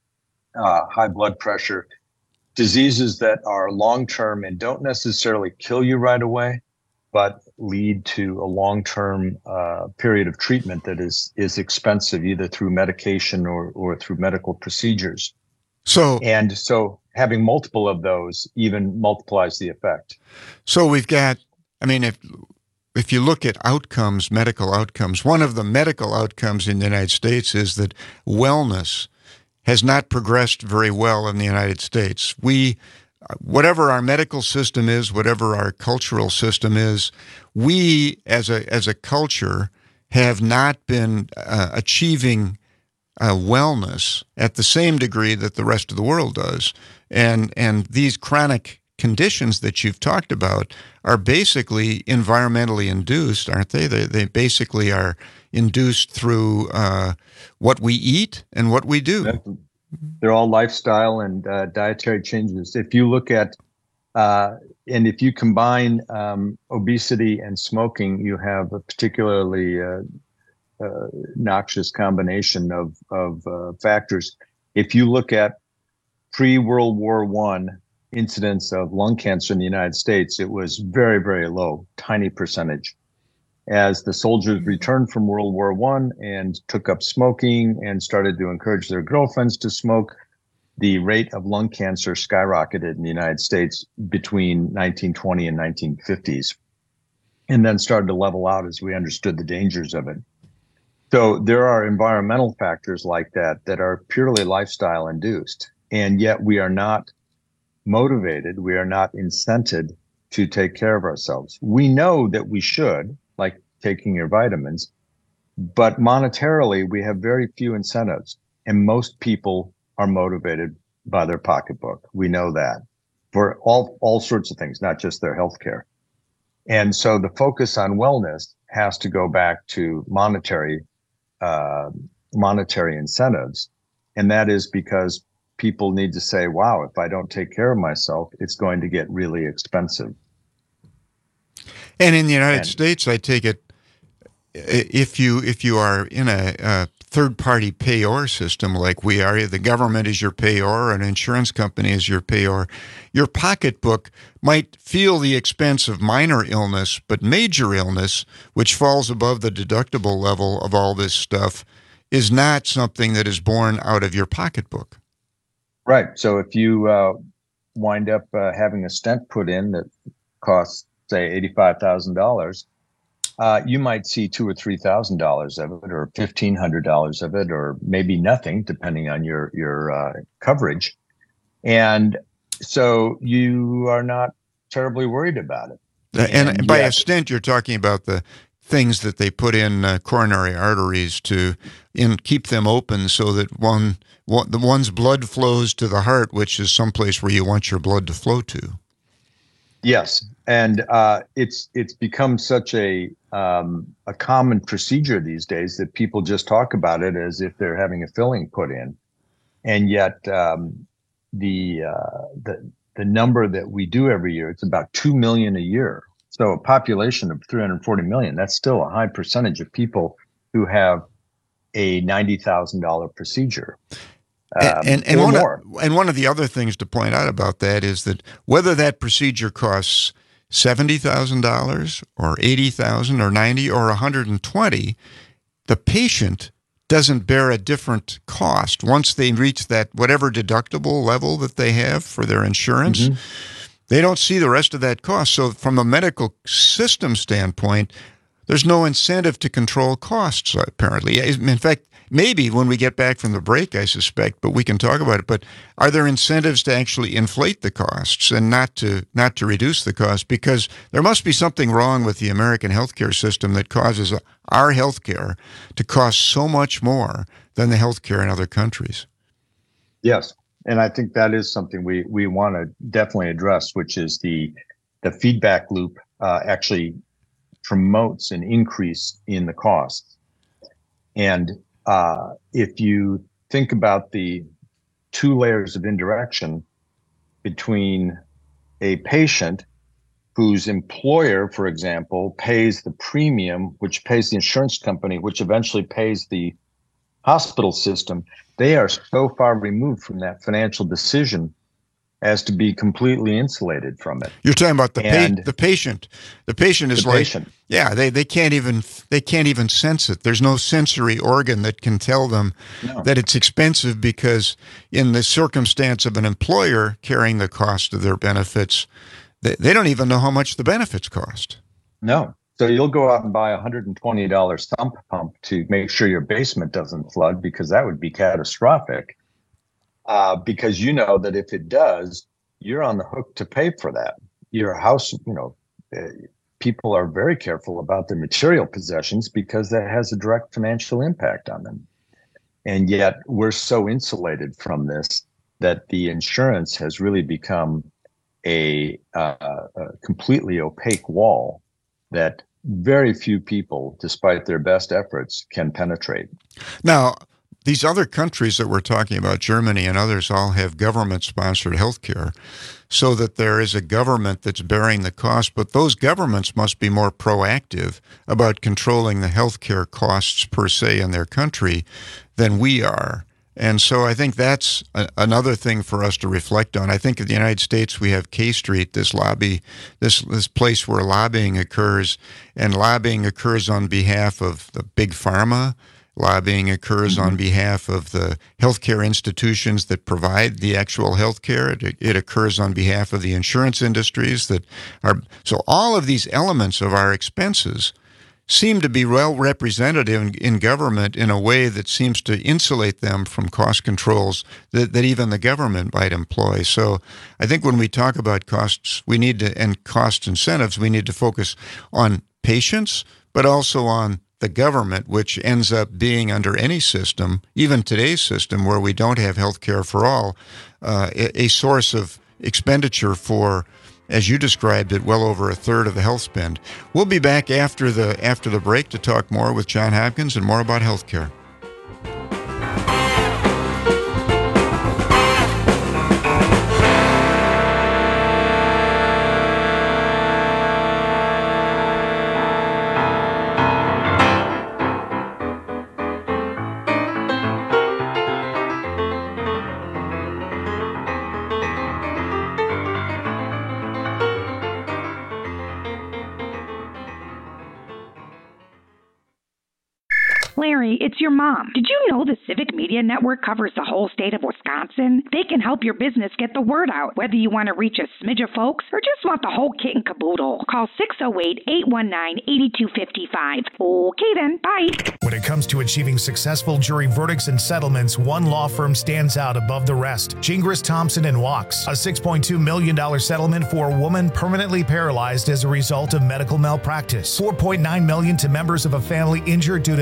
uh, high blood pressure, diseases that are long-term and don't necessarily kill you right away, but lead to a long-term uh, period of treatment that is is expensive, either through medication or, or through medical procedures. So and so having multiple of those even multiplies the effect. So we've got, I mean, if if you look at outcomes, medical outcomes, one of the medical outcomes in the United States is that wellness has not progressed very well in the United States. We, whatever our medical system is, whatever our cultural system is, we as a as a culture have not been uh, achieving uh, wellness at the same degree that the rest of the world does. And and these chronic conditions that you've talked about are basically environmentally induced, aren't they? They, they basically are induced through uh, what we eat and what we do. They're all lifestyle and uh, dietary changes. If you look at, uh, and if you combine um, obesity and smoking, you have a particularly uh, uh, noxious combination of, of uh, factors. If you look at pre-World War One incidence of lung cancer in the United States, it was very, very low, tiny percentage. As the soldiers returned from World War One and took up smoking and started to encourage their girlfriends to smoke, the rate of lung cancer skyrocketed in the United States between nineteen twenty and nineteen fifties, and then started to level out as we understood the dangers of it. So there are environmental factors like that that are purely lifestyle induced, and yet we are not motivated, we are not incented to take care of ourselves. We know that we should, like taking your vitamins, but monetarily we have very few incentives, and most people are motivated by their pocketbook. We know that for all all sorts of things, not just their health care. And so the focus on wellness has to go back to monetary uh, monetary incentives, and that is because people need to say, wow, if I don't take care of myself, it's going to get really expensive. And in the United and, States, I take it, if you if you are in a, a third-party payor system like we are, the government is your payor, an insurance company is your payor, your pocketbook might feel the expense of minor illness, but major illness, which falls above the deductible level of all this stuff, is not something that is borne out of your pocketbook. Right. So if you uh, wind up uh, having a stent put in that costs, say, eighty-five thousand dollars, uh, you might see two or three thousand dollars of it, or fifteen hundred dollars of it, or maybe nothing, depending on your your uh, coverage. And so you are not terribly worried about it. And, and by yet, a stent, you're talking about the things that they put in uh, coronary arteries to in keep them open so that one, one the one's blood flows to the heart, which is someplace where you want your blood to flow to. Yes, and uh, it's it's become such a um, a common procedure these days that people just talk about it as if they're having a filling put in, and yet um, the uh, the the number that we do every year, it's about two million a year. So a population of three hundred forty million, that's still a high percentage of people who have a ninety thousand dollars procedure. Um, and and, and one more. of, and one of the other things to point out about that is that whether that procedure costs seventy thousand dollars or eighty thousand dollars or ninety thousand dollars or one hundred twenty thousand dollars, the patient doesn't bear a different cost once they reach that whatever deductible level that they have for their insurance. Mm-hmm. They don't see the rest of that cost. So from a medical system standpoint, there's no incentive to control costs, apparently. In fact, maybe when we get back from the break, I suspect, but we can talk about it. But are there incentives to actually inflate the costs and not to not to reduce the cost? Because there must be something wrong with the American healthcare system that causes our healthcare to cost so much more than the healthcare in other countries. Yes, and I think that is something we we want to definitely address, which is the the feedback loop uh, actually promotes an increase in the costs. And Uh, if you think about the two layers of indirection between a patient whose employer, for example, pays the premium, which pays the insurance company, which eventually pays the hospital system, they are so far removed from that financial decision as to be completely insulated from it. You're talking about the And pa- the patient. The patient is the like, patient. yeah, they, they can't even they can't even sense it. There's no sensory organ that can tell them No. that it's expensive, because in the circumstance of an employer carrying the cost of their benefits, they, they don't even know how much the benefits cost. No. So you'll go out and buy a one hundred twenty dollars sump pump to make sure your basement doesn't flood, because that would be catastrophic. Uh, because you know that if it does, you're on the hook to pay for that. Your house, you know, uh, people are very careful about their material possessions because that has a direct financial impact on them. And yet we're so insulated from this that the insurance has really become a, uh, a completely opaque wall that very few people, despite their best efforts, can penetrate. Now, these other countries that we're talking about, Germany and others, all have government-sponsored health care, so that there is a government that's bearing the cost. But those governments must be more proactive about controlling the health care costs per se in their country than we are. And so I think that's a, another thing for us to reflect on. I think in the United States we have K Street, this lobby, this this place where lobbying occurs, and lobbying occurs on behalf of the big pharma. Lobbying occurs mm-hmm. on behalf of the healthcare institutions that provide the actual healthcare. It, it occurs on behalf of the insurance industries that are. So all of these elements of our expenses seem to be well represented in, in government in a way that seems to insulate them from cost controls that, that even the government might employ. So I think when we talk about costs, we need to, and cost incentives, we need to focus on patients, but also on the government, which ends up being, under any system, even today's system where we don't have health care for all, uh, a, a source of expenditure for, as you described it, well over a third of the health spend. We'll be back after the after the break to talk more with John Hopkins and more about health care. Larry, it's your mom. Did you know the Civic Media Network covers the whole state of Wisconsin? They can help your business get the word out, whether you want to reach a smidge of folks or just want the whole kit and caboodle. Call six oh eight, eight one nine, eight two five five. Okay then, bye. When it comes to achieving successful jury verdicts and settlements, one law firm stands out above the rest. Gingras, Thompson and Wachs. A six point two million dollars settlement for a woman permanently paralyzed as a result of medical malpractice. four point nine million dollars to members of a family injured due to the negligence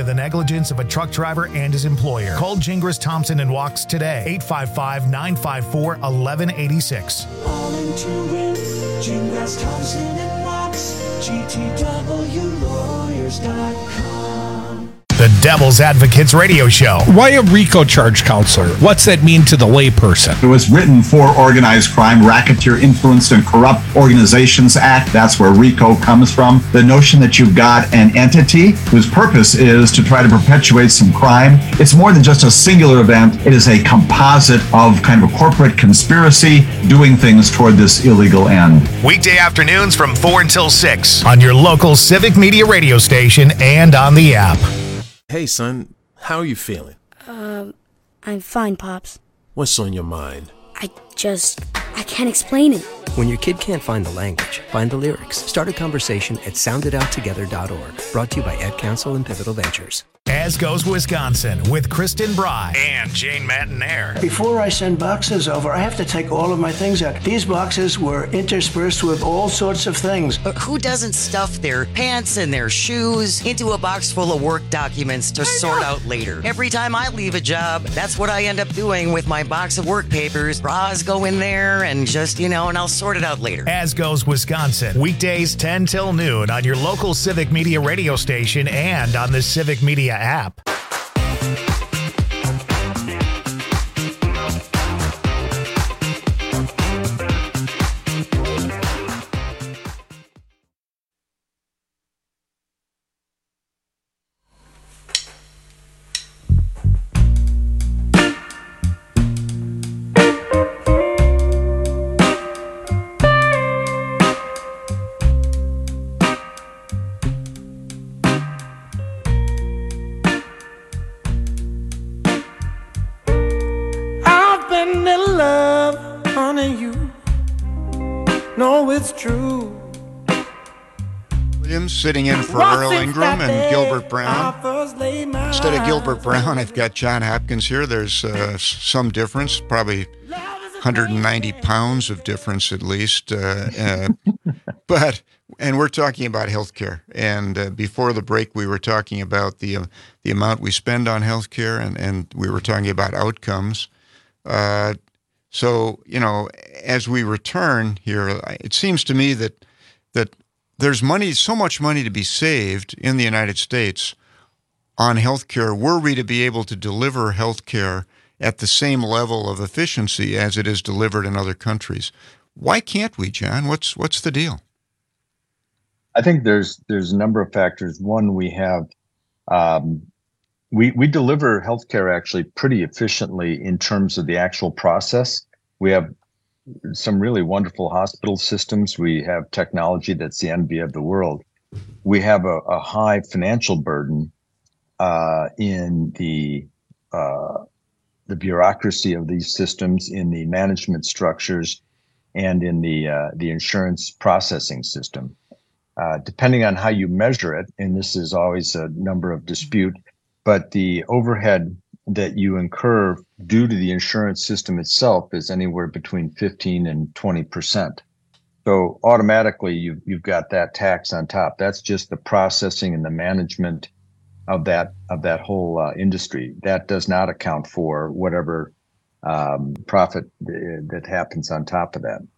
negligence of a truck driver and his employer. Call Gingras Thompson and Walks today. eight five five, nine five four, one one eight six. All into it, Gingras Thompson and Walks, G T W lawyers dot com. The Devil's Advocates Radio Show. Why a RICO charge counselor? What's that mean to the layperson? It was written for Organized Crime, Racketeer Influenced and Corrupt Organizations Act. That's where RICO comes from. The notion that you've got an entity whose purpose is to try to perpetuate some crime. It's more than just a singular event. It is a composite of kind of a corporate conspiracy doing things toward this illegal end. Weekday afternoons from four until six on your local Civic Media radio station and on the app. Hey, son, how are you feeling? Um, I'm fine, Pops. What's on your mind? I just, I can't explain it. When your kid can't find the language, find the lyrics. Start a conversation at sound it out together dot org. Brought to you by Ed Council and Pivotal Ventures. As Goes Wisconsin with Kristen Bry and Jane Matanair. Before I send boxes over, I have to take all of my things out. These boxes were interspersed with all sorts of things. But who doesn't stuff their pants and their shoes into a box full of work documents to sort out later? Every time I leave a job, that's what I end up doing with my box of work papers. Bras go in there and just, you know, and I'll sort it out later. As Goes Wisconsin, weekdays ten till noon on your local Civic Media radio station and on the Civic Media app. It's true. Williams sitting in for Earl Ingram and Gilbert Brown. Instead of Gilbert Brown, I've got John Hopkins here. There's uh, some difference, probably one hundred ninety pounds of difference at least. Uh, uh, but and we're talking about healthcare. And uh, before the break, we were talking about the uh, the amount we spend on healthcare, and and we were talking about outcomes. Uh, So, you know, as we return here, it seems to me that that there's money, so much money to be saved in the United States on healthcare were we to be able to deliver healthcare at the same level of efficiency as it is delivered in other countries. Why can't we, John? What's what's the deal? I think there's there's a number of factors. One, we have um, We we deliver healthcare actually pretty efficiently in terms of the actual process. We have some really wonderful hospital systems. We have technology that's the envy of the world. We have a, a high financial burden uh, in the uh, the bureaucracy of these systems, in the management structures, and in the uh, the insurance processing system. Uh, depending on how you measure it, and this is always a number of dispute, but the overhead that you incur due to the insurance system itself is anywhere between fifteen and twenty percent. So automatically you've, you've got that tax on top. That's just the processing and the management of that of that whole uh, industry. That does not account for whatever um, profit th- that happens on top of that.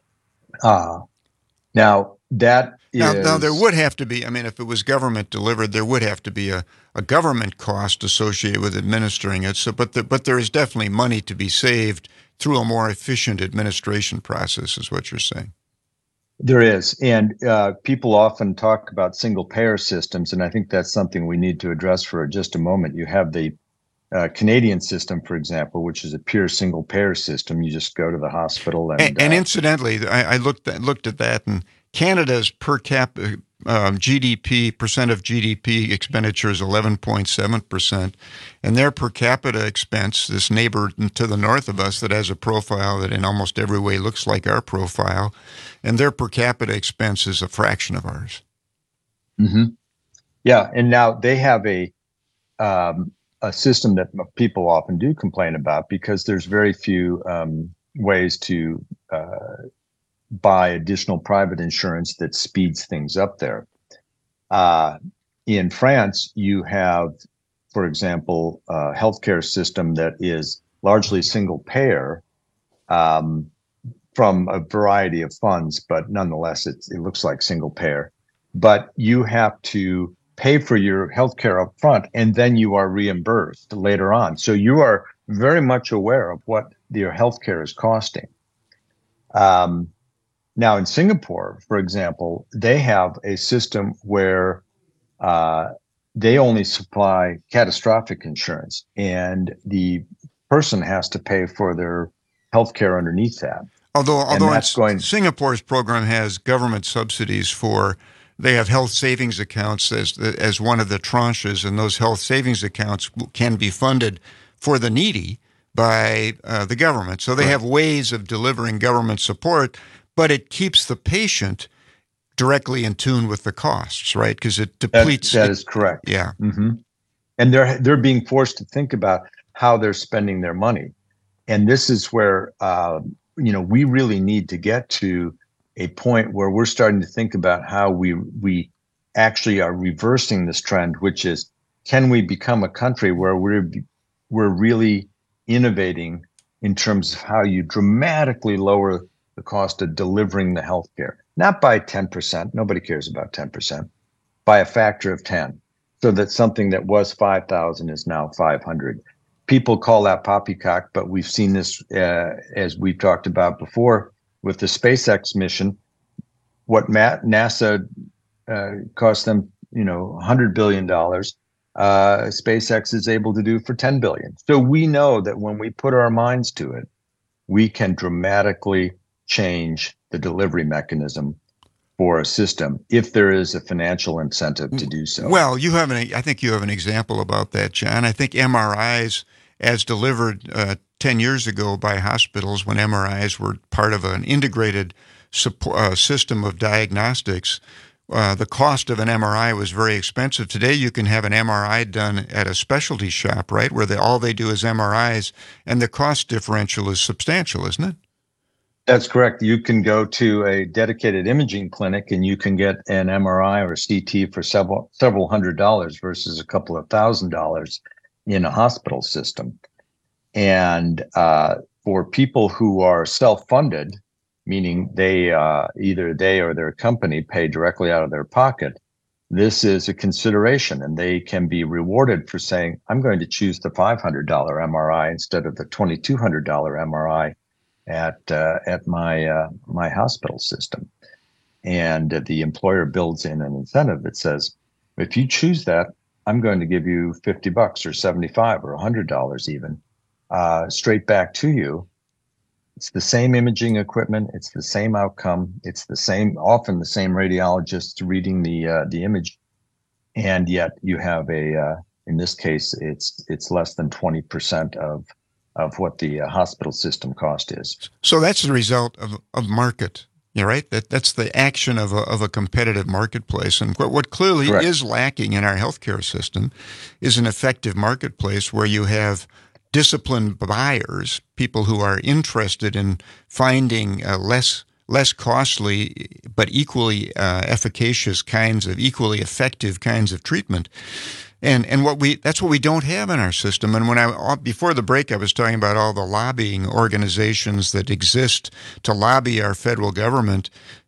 Uh, now, that Now, is... now, there would have to be, I mean, if it was government delivered, there would have to be a, a government cost associated with administering it. So, but the, but there is definitely money to be saved through a more efficient administration process, is what you're saying. There is. And uh, people often talk about single payer systems, and I think that's something we need to address for just a moment. You have the uh, Canadian system, for example, which is a pure single payer system. You just go to the hospital. And, and, and uh, incidentally, I, I looked at, looked at that, and Canada's per cap um, G D P, percent of G D P expenditure is eleven point seven percent, and their per capita expense, this neighbor to the north of us that has a profile that in almost every way looks like our profile, and their per capita expense is a fraction of ours. Mm-hmm. Yeah, and now they have a um, a system that people often do complain about because there's very few um, ways to uh, buy additional private insurance that speeds things up there. Uh, in France, you have for example, a healthcare system that is largely single payer um, from a variety of funds, but nonetheless, it, it looks like single payer. But you have to pay for your healthcare up front, and then you are reimbursed later on. So you are very much aware of what your healthcare is costing. Um, now, in Singapore, for example, they have a system where uh, they only supply catastrophic insurance, and the person has to pay for their healthcare underneath that. Although, although that's going, Singapore's program has government subsidies for, they have health savings accounts as as one of the tranches, and those health savings accounts can be funded for the needy by uh, the government. So they right. have ways of delivering government support, but it keeps the patient directly in tune with the costs, right? Because it depletes. That, that it, is correct. Yeah, mm-hmm. And they're they're being forced to think about how they're spending their money, and this is where uh, you know we really need to get to a point where we're starting to think about how we we actually are reversing this trend, which is, can we become a country where we're we're really innovating in terms of how you dramatically lower the cost of delivering the healthcare, not by ten percent, nobody cares about ten percent, by a factor of ten, so that something that was five thousand is now five hundred. People call that poppycock, but we've seen this uh, as we've talked about before with the SpaceX mission. What NASA uh, cost them, you know, one hundred billion dollars, uh, SpaceX is able to do for ten billion dollars. So we know that when we put our minds to it, we can dramatically change the delivery mechanism for a system if there is a financial incentive to do so. Well, you have an, I think you have an example about that, John. I think M R Is, as delivered uh, ten years ago by hospitals, when M R Is were part of an integrated support, uh, system of diagnostics, uh, the cost of an M R I was very expensive. Today, you can have an M R I done at a specialty shop, right, where they, all they do is M R Is, and the cost differential is substantial, isn't it? That's correct. You can go to a dedicated imaging clinic and you can get an M R I or a C T for several several hundred dollars versus a couple of thousand dollars in a hospital system. And uh, for people who are self-funded, meaning they uh, either they or their company pay directly out of their pocket, this is a consideration, and they can be rewarded for saying, I'm going to choose the five hundred dollars M R I instead of the twenty-two hundred dollars M R I at uh, at my uh, my hospital system. And uh, the employer builds in an incentive that says, if you choose that, I'm going to give you fifty bucks or seventy-five or one hundred dollars even uh, straight back to you. It's the same imaging equipment. It's the same outcome. It's the same, often the same radiologist reading the uh, the image, and yet you have a. Uh, in this case, it's it's less than twenty percent of of what the uh, hospital system cost is. So that's the result of of market. You're right. That that's the action of a of a competitive marketplace. And what what clearly Correct. is lacking in our healthcare system is an effective marketplace where you have disciplined buyers, people who are interested in finding uh, less less costly but equally uh, efficacious kinds of equally effective kinds of treatment. And and what we that's what we don't have in our system. And when I before the break, I was talking about all the lobbying organizations that exist to lobby our federal government,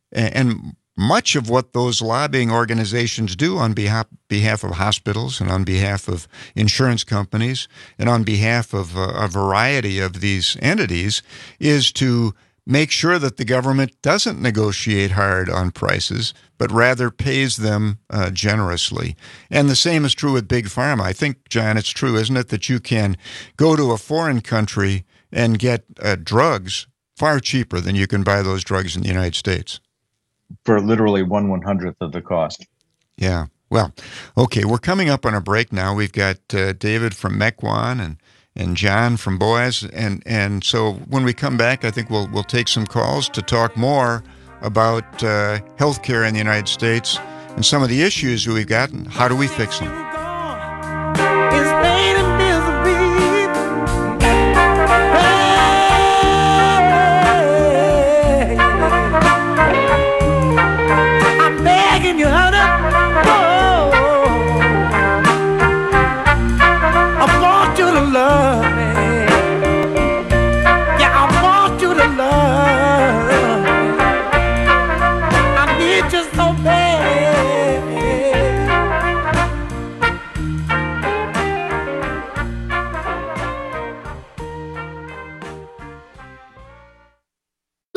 and much of what those lobbying organizations do on behalf behalf of hospitals and on behalf of insurance companies and on behalf of a, a variety of these entities is to make sure that the government doesn't negotiate hard on prices, but rather pays them uh, generously. And the same is true with Big Pharma. I think, John, it's true, isn't it, that you can go to a foreign country and get uh, drugs far cheaper than you can buy those drugs in the United States. For literally one one hundredth of the cost. Yeah. Well, okay, we're coming up on a break now. We've got uh, David from Mequon and and John from Boaz, and and so when we come back, I think we'll we'll take some calls to talk more about uh, healthcare in the United States and some of the issues we've got and how do we fix them. I'm begging you, honey. Oh.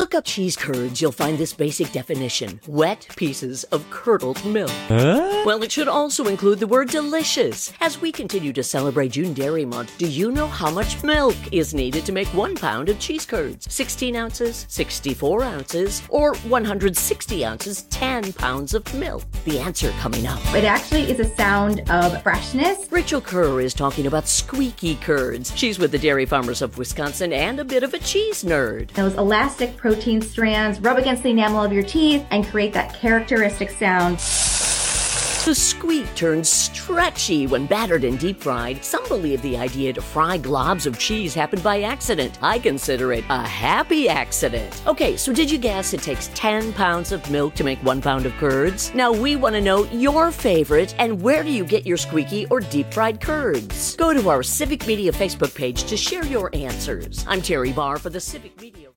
look up cheese curds, you'll find this basic definition: wet pieces of curdled milk. Huh? Well, it should also include the word delicious. As we continue to celebrate June Dairy Month, do you know how much milk is needed to make one pound of cheese curds? sixteen ounces, sixty-four ounces, or one hundred sixty ounces, ten pounds of milk? The answer coming up. It actually is a sound of freshness. Rachel Kerr is talking about squeaky curds. She's with the Dairy Farmers of Wisconsin and a bit of a cheese nerd. Those elastic protein strands rub against the enamel of your teeth and create that characteristic sound. The squeak turns stretchy when battered and deep fried. Some believe the idea to fry globs of cheese happened by accident. I consider it a happy accident. Okay, so did you guess it takes ten pounds of milk to make one pound of curds? Now we want to know your favorite and where do you get your squeaky or deep fried curds? Go to our Civic Media Facebook page to share your answers. I'm Terry Barr for the Civic Media.